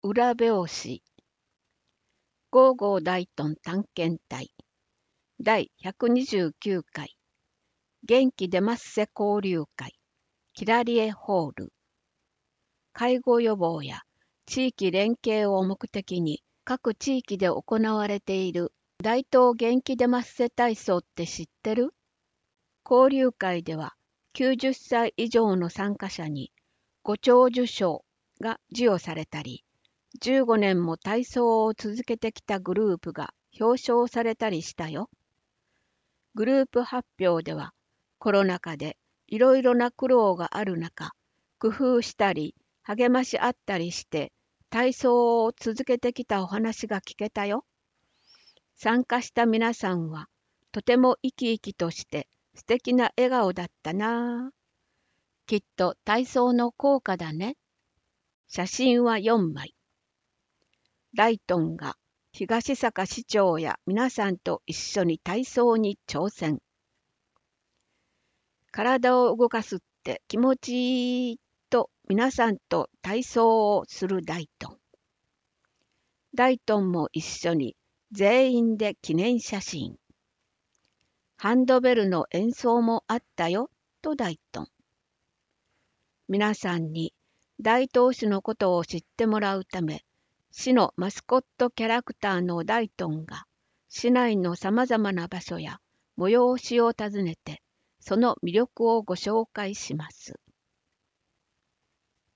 裏表紙ゴーゴー大トン探検隊第129回元気出ますせ交流会キラリエホール介護予防や地域連携を目的に各地域で行われている大東元気出ますせ体操って知ってる？交流会では90歳以上の参加者にご長寿賞が授与されたり、15年も体操を続けてきたグループが表彰されたりしたよ。グループ発表では、コロナ禍でいろいろな苦労がある中、工夫したり励まし合ったりして体操を続けてきたお話が聞けたよ。参加した皆さんはとても生き生きとして素敵な笑顔だったなあ。きっと体操の効果だね。写真は4枚。ライトンが東坂市長や皆さんと一緒に体操に挑戦。体を動かすって気持ちいいと皆さんと体操をするライトン。ライトンも一緒に全員で記念写真。ハンドベルの演奏もあったよとライトン。皆さんに大東市のことを知ってもらうため、市のマスコットキャラクターのライトンが市内のさまざまな場所や催しを訪ねてその魅力をご紹介します。